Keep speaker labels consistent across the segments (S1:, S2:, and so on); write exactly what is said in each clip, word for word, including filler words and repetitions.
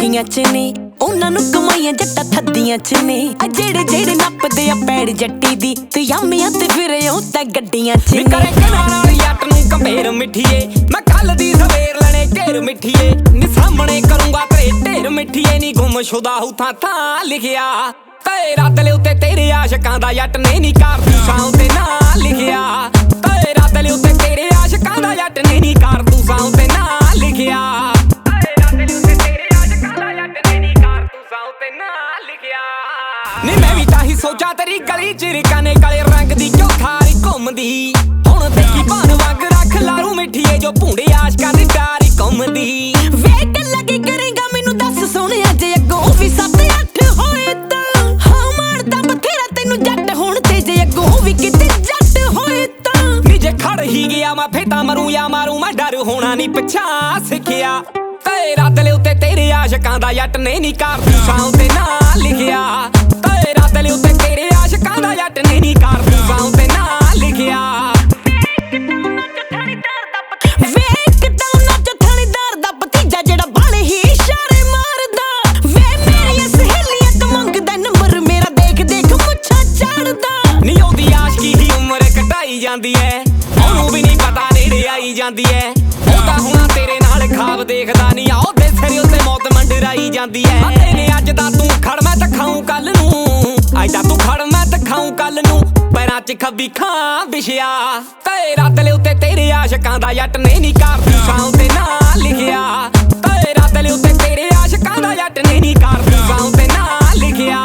S1: ਗੱਡੀਆਂ ਚ ਨੇ ਉਹਨਾਂ ਨੂੰ ਕਮਾਈਆਂ ਜੱਟਾਂ ਥੱਦੀਆਂ ਚ ਨੇ ਆ ਜਿਹੜੇ ਜਿਹੜੇ ਨੱਪਦੇ ਆ ਪੈੜ ਜੱਟੀ ਦੀ ਤੇ ਯਾਮੀਆਂ ਤੇ ਫਿਰ ਉਹ ਤਾਂ ਗੱਡੀਆਂ ਚ ਨੇ
S2: ਕਰੇ ਕਿਨਾਂ ਨਾਲ ਜੱਟ ਨੂੰ ਕੰਪੇਰ ਮਿੱਠੀਏ ਮੈਂ ਕੱਲ ਦੀ ਸਵੇਰ ਲੈਣੇ ਢੇਰ ਮਿੱਠੀਏ ਨੀ ਸਾਹਮਣੇ ਕਰੂੰਗਾ ਤੇਰੇ ਢੇਰ ਮਿੱਠੀਏ ਨੀ ਗੁੰਮਸ਼ੁਦਾ ਹੂ ਥਾਂ ਥਾਂ ਲਿਖਿਆ ਤੇਰਾ ਦਿਲ ਉੱਤੇ ਤੇਰੇ ਆਸ਼ਕਾਂ ਦਾ ਜੱਟ ਨੇ ਨੀ ਕਾਰਤੂਸਾਂ ਉੱਤੇ ਨਾਂ ਲਿਖਿਆ ਤੇਰਾ ਦਿਲ ਉੱਤੇ ਤੇਰੇ ਆਸ਼ਕਾਂ ਦਾ ਜੱਟ ਨੇ ਨੀ ਕਾਰਤੂਸਾਂ ਉੱਤੇ ਨਾਂ ਲਿਖਿਆ ਤੇਰਾ ਦਿਲ ਉੱਤੇ ਤੇਰੇ ਆਸ਼ਕਾਂ ਦਾ ਜੱਟ ਨੇ ਨੀ ਕਾਰਤੂਸਾਂ ਉੱਤੇ ਨਾਂ ਲਿਖਿਆ ਨੀ ਮੈਂ ਵੀ ਤਾਂ ਹੀ ਸੋਚਾਂ ਤੇਰੀ ਗਲੀ ਚ ਰਿਕਾਨੇ ਕਾਲੇ ਰੰਗ ਦੀ ਕਿਉਂ ਥਾਰੀ ਘੁੰਮਦੀ ਹੁਣ ਦੇਖੀ ਭਾਨ ਵਾਂਗ ਰੱਖ ਲਾਰੂ ਮਿੱਠੀਏ ਜੋ ਭੂੰਡੇ ਆਸ਼ਕਾਂ ਦੀ ਡਾਰੀ ਘੁੰਮਦੀ
S1: ਵੇਟ ਲੱਗੀ ਕਰੇਗਾ ਮੈਨੂੰ ਦੱਸ ਸੋਹਣਿਆ ਜੇ ਅੱਗੋਂ ਵੀ ਸੱਤ ਅੱਠ ਹੋਏ ਤਾਂ ਹਾਂ ਮਾਰਦਾ ਬਥੇਰਾ ਤੈਨੂੰ ਜੱਟ ਹੁਣ ਤੇ ਜੇ ਅੱਗੋਂ ਵੀ ਕਿਤੇ ਜੱਟ ਹੋਏ ਤਾਂ
S2: ਨੀ ਜੇ ਖੜ ਹੀ ਗਿਆ ਮੈਂ ਫੇਟਾ ਮਰੂ ਜਾਂ ਮਾਰੂ ਮੈਂ ਡਰ ਹੋਣਾ ਨੀ ਪਿੱਛਾ ਸਿੱਖਿਆ ਤੇਰਾ ਦਿਲ ਉੱਤੇ ਤੇਰੇ ਆਸ਼ਕਾਂ ਦਾ ਜੱਟ ਨੇ ਨੀ ਕਾਰਤੂਸਾਂ ਉੱਤੇ ਨਾਂ ਲਿਖਿਆ ਤੇਰਾ ਦਿਲ ਉੱਤੇ ਤੇਰੇ ਆਸ਼ਕਾਂ ਦਾ ਜੱਟ ਨੇ ਨੀ ਕਾਰਤੂਸਾਂ ਉੱਤੇ ਨਾਂ ਲਿਖਿਆ
S1: ਵੇਖ ਕਿਦਾਂ ਨੱਚ ਥਾਣੇਦਾਰ ਦਾ ਭਤੀਜਾ ਜਿਹੜਾ ਬਾਲੇ ਹੀ ਇਸ਼ਾਰੇ ਮਾਰਦਾ ਵੇ ਮੇਰੀਆਂ ਸਹੇਲੀਆਂ ਤੋਂ ਮੰਗਦਾ ਨੰਬਰ ਮੇਰਾ ਦੇਖ ਦੇਖ ਮੁੱਛਾਂ ਝਾੜਦਾ
S2: ਨੀ ਉਹਦੀ ਆਸ਼ਕੀ ਹੀ ਉਮਰ ਘਟਾਈ ਜਾਂਦੀ ਐ ਉਹਨੂੰ ਵੀ ਨੀ ਪਤਾ ਨੇੜੇ ਆਈ ਜਾਂਦੀ ਐ ਉਹ ਤਾਂ ਹੁਣਾ ਤੇਰੇ ਨਾਲ ਖਾਬ ਦੇਖਦਾ ਨੀ ਆ ਉਹਦੇ ਸਿਰ ਉੱਤੇ ਮੌਤ ਮੰਡਰਾਈ ਜਾਂਦੀ ਐ ਤੇਨੇ ਅੱਜ ਦਾ ਤੂੰ ਖੜ ਮੈਂ ਦਿਖਾਊਂ ਕੱਲ ਨੂੰ ਅੱਜ ਦਾ ਤੂੰ ਖੜ ਮੈਂ ਦਿਖਾਊਂ ਕੱਲ ਨੂੰ ਪੈਰਾਂ 'ਚ ਖੱਬੀ ਖਾਂ ਵਿਛਿਆ ਤੇਰਾ ਦਿਲ ਉੱਤੇ ਤੇਰੇ ਆਸ਼ਕਾਂ ਦਾ ਜੱਟ ਨੇ ਨੀ ਕਾਰਤੂਸਾਂ ਉੱਤੇ ਨਾਂ ਲਿਖਿਆ ਤੇਰਾ ਦਿਲ ਉੱਤੇ ਤੇਰੇ ਆਸ਼ਕਾਂ ਦਾ ਜੱਟ ਨੇ ਨੀ ਕਾਰਤੂਸਾਂ ਉੱਤੇ ਨਾਂ ਲਿਖਿਆ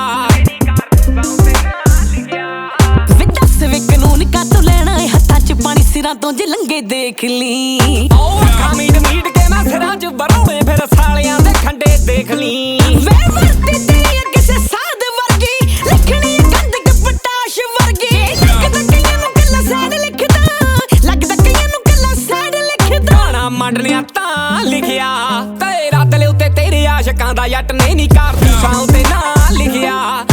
S1: ਵੇ ਦੱਸ ਵੇ ਕਾਨੂੰਨ ਕਾਤੋਂ ਲੈਣਾ ਏ ਹੱਥਾਂ 'ਚ ਪਾਣੀ ਸਿਰਾਂ ਤੋਂ ਜੇ ਲੰਗੇ ਦੇਖ ਲਈ
S2: ਉਹ ਅੱਖਾਂ ਮੀਟ ਮੀਟ ਕੇ ਮੈਂ ਸਿਰਾਂ 'ਚ ਬਰੋਲੇ ਫਿਰ ਸਾਲਿਆਂ ਦੇ ਖੰਡੇ ਦੇਖ ਲਈ
S1: ਵੇ ਵਰਤੀ ਤੇਰੀ ਕਿਸੇ ਸਾਧ ਵਰਗੀ ਲਿਖਣੀ ਗੰਦ ਕਪਟਾਸ਼ ਵਰਗੀ ਲੱਗਦਾ ਕਈਆਂ ਨੂੰ ਗੱਲਾਂ ਸੈਡ ਲਿਖਦਾ ਲੱਗਦਾ ਕਈਆਂ ਨੂੰ ਗੱਲਾਂ ਸੈਡ ਲਿਖਦਾ
S2: ਗਾਣਾ ਮੰਡਲਿਆਂ ਤਾਂ ਲਿਖਿਆ ਤੇਰਾ ਦਿਲ ਉੱਤੇ ਤੇਰੇ ਆਸ਼ਕਾਂ ਦਾ ਜੱਟ ਨੇ ਨੀ ਕਾਰਤੂਸਾਂ ਉੱਤੇ ਨਾਂ ਲਿਖਿਆ